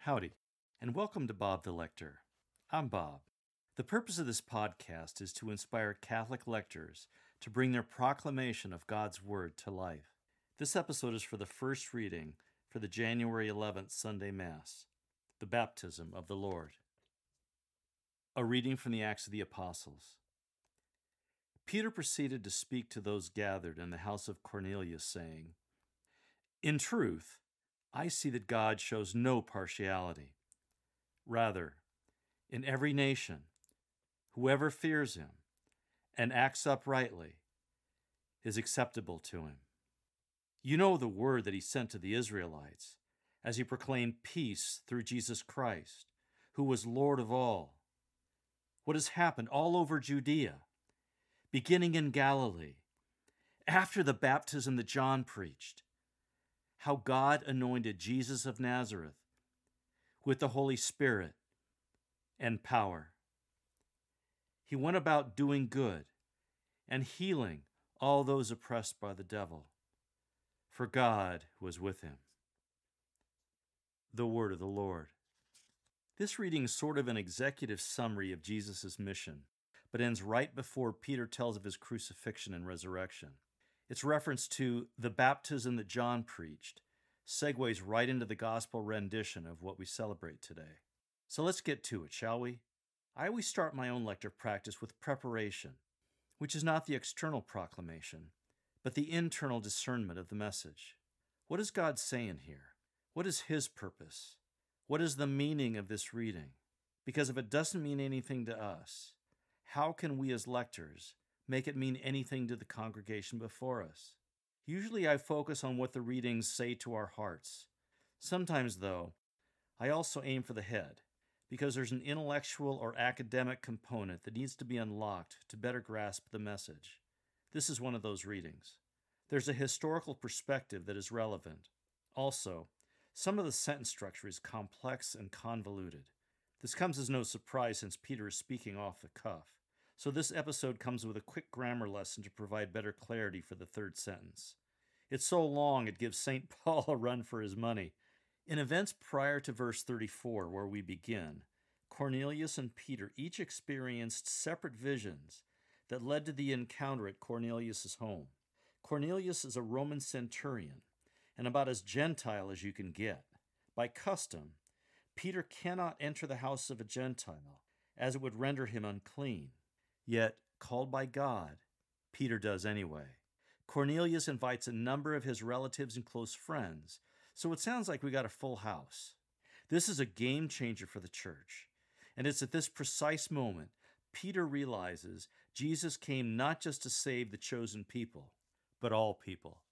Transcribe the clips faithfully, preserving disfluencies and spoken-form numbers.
Howdy, and welcome to Bob the Lector. I'm Bob. The purpose of this podcast is to inspire Catholic lectors to bring their proclamation of God's Word to life. This episode is for the first reading for the January eleventh Sunday Mass, the Baptism of the Lord. A reading from the Acts of the Apostles. Peter proceeded to speak to those gathered in the house of Cornelius, saying, "In truth, I see that God shows no partiality. Rather, in every nation, whoever fears him and acts uprightly is acceptable to him. You know the word that he sent to the Israelites, as he proclaimed peace through Jesus Christ, who was Lord of all. What has happened all over Judea, beginning in Galilee, after the baptism that John preached, how God anointed Jesus of Nazareth with the Holy Spirit and power. He went about doing good and healing all those oppressed by the devil, for God was with him." The word of the Lord. This reading is sort of an executive summary of Jesus' mission, but ends right before Peter tells of his crucifixion and resurrection. Its reference to the baptism that John preached segues right into the gospel rendition of what we celebrate today. So let's get to it, shall we? I always start my own lecture practice with preparation, which is not the external proclamation, but the internal discernment of the message. What is God saying here? What is his purpose? What is the meaning of this reading? Because if it doesn't mean anything to us, how can we as lectors make it mean anything to the congregation before us? Usually I focus on what the readings say to our hearts. Sometimes, though, I also aim for the head, because there's an intellectual or academic component that needs to be unlocked to better grasp the message. This is one of those readings. There's a historical perspective that is relevant. Also, some of the sentence structure is complex and convoluted. This comes as no surprise since Peter is speaking off the cuff. So this episode comes with a quick grammar lesson to provide better clarity for the third sentence. It's so long it gives Saint Paul a run for his money. In events prior to verse thirty-four, where we begin, Cornelius and Peter each experienced separate visions that led to the encounter at Cornelius' home. Cornelius is a Roman centurion, and about as Gentile as you can get. By custom, Peter cannot enter the house of a Gentile, as it would render him unclean. Yet, called by God, Peter does anyway. Cornelius invites a number of his relatives and close friends, so it sounds like we got a full house. This is a game changer for the church, and it's at this precise moment Peter realizes Jesus came not just to save the chosen people, but all people.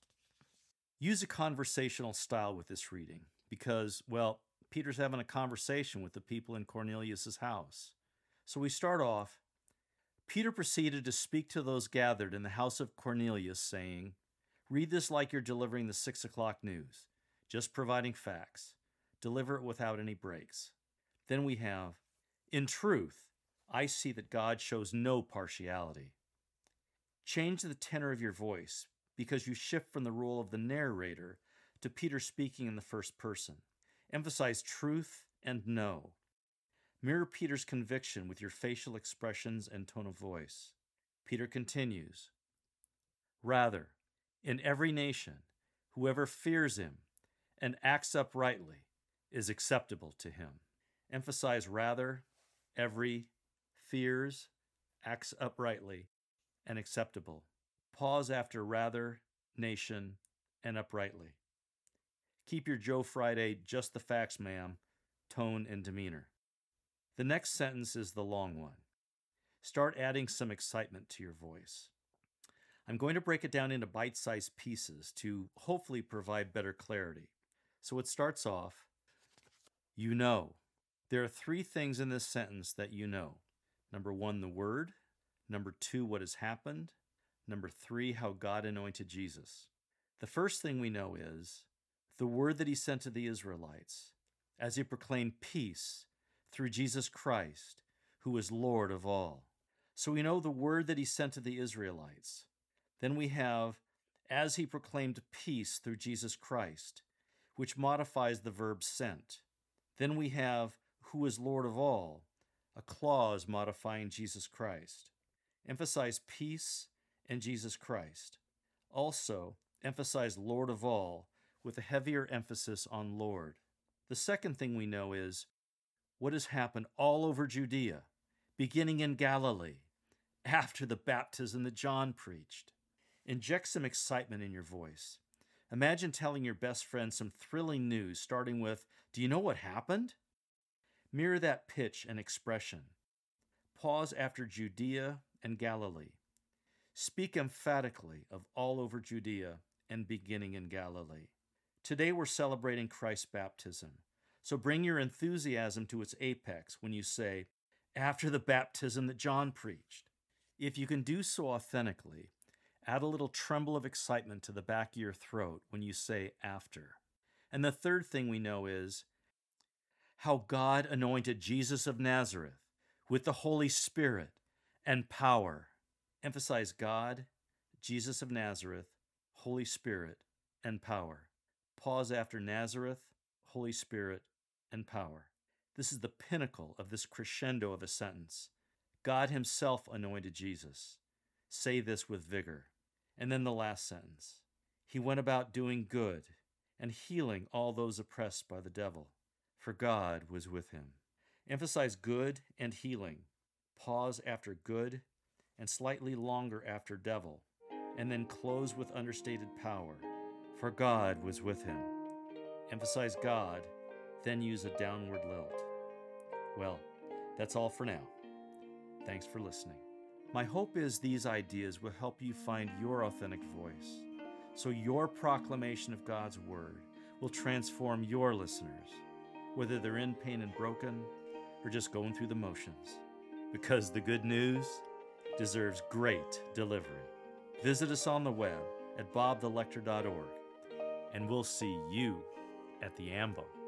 Use a conversational style with this reading, because, well, Peter's having a conversation with the people in Cornelius' house. So we start off, Peter proceeded to speak to those gathered in the house of Cornelius, saying, "Read this like you're delivering the six o'clock news, just providing facts. Deliver it without any breaks." Then we have, "In truth, I see that God shows no partiality." Change the tenor of your voice, because you shift from the role of the narrator to Peter speaking in the first person. Emphasize truth and no. Mirror Peter's conviction with your facial expressions and tone of voice. Peter continues, "Rather, in every nation, whoever fears him and acts uprightly is acceptable to him." Emphasize rather, every, fears, acts uprightly, and acceptable. Pause after rather, nation, and uprightly. Keep your Joe Friday, just the facts, ma'am, tone and demeanor. The next sentence is the long one. Start adding some excitement to your voice. I'm going to break it down into bite-sized pieces to hopefully provide better clarity. So it starts off, "You know." There are three things in this sentence that you know. Number one, the word. Number two, what has happened. Number three, how God anointed Jesus. The first thing we know is the word that he sent to the Israelites as he proclaimed peace through Jesus Christ, who is Lord of all. So we know the word that he sent to the Israelites. Then we have, as he proclaimed peace through Jesus Christ, which modifies the verb sent. Then we have who is Lord of all, a clause modifying Jesus Christ. Emphasize peace and Jesus Christ. Also, emphasize Lord of all with a heavier emphasis on Lord. The second thing we know is what has happened all over Judea, beginning in Galilee, after the baptism that John preached. Inject some excitement in your voice. Imagine telling your best friend some thrilling news, starting with, "Do you know what happened?" Mirror that pitch and expression. Pause after Judea and Galilee. Speak emphatically of all over Judea and beginning in Galilee. Today we're celebrating Christ's baptism, so bring your enthusiasm to its apex when you say, "After the baptism that John preached." If you can do so authentically, add a little tremble of excitement to the back of your throat when you say after. And the third thing we know is how God anointed Jesus of Nazareth with the Holy Spirit and power. Emphasize God, Jesus of Nazareth, Holy Spirit, and power. Pause after Nazareth, Holy Spirit, and power. This is the pinnacle of this crescendo of a sentence. God himself anointed Jesus. Say this with vigor. And then the last sentence. He went about doing good and healing all those oppressed by the devil, for God was with him. Emphasize good and healing. Pause after good and slightly longer after devil, and then close with understated power, for God was with him. Emphasize God, then use a downward lilt. Well, that's all for now. Thanks for listening. My hope is these ideas will help you find your authentic voice, so your proclamation of God's word will transform your listeners, whether they're in pain and broken or just going through the motions, because the good news deserves great delivery. Visit us on the web at bob the lector dot org, and we'll see you at the anvil.